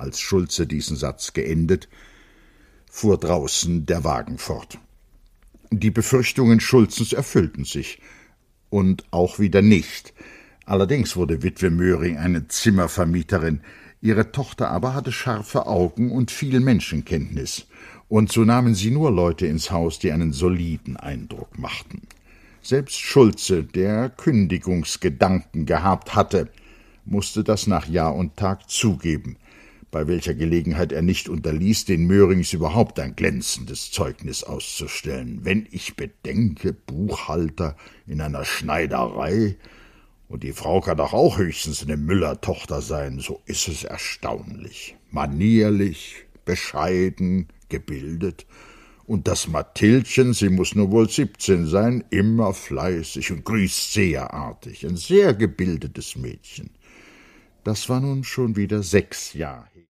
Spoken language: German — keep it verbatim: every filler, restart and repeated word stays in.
als Schulze diesen Satz geendet, fuhr draußen der Wagen fort. Die Befürchtungen Schulzens erfüllten sich, und auch wieder nicht. Allerdings wurde Witwe Möhring eine Zimmervermieterin, ihre Tochter aber hatte scharfe Augen und viel Menschenkenntnis, und so nahmen sie nur Leute ins Haus, die einen soliden Eindruck machten. Selbst Schulze, der Kündigungsgedanken gehabt hatte, musste das nach Jahr und Tag zugeben, bei welcher Gelegenheit er nicht unterließ, den Möhrings überhaupt ein glänzendes Zeugnis auszustellen. Wenn ich bedenke, Buchhalter in einer Schneiderei, und die Frau kann doch auch höchstens eine Müllertochter sein, so ist es erstaunlich. Manierlich, bescheiden, gebildet. Und das Mathildchen, sie muß nur wohl siebzehn sein, immer fleißig und grüßt sehr artig, ein sehr gebildetes Mädchen. Das war nun schon wieder sechs Jahre her.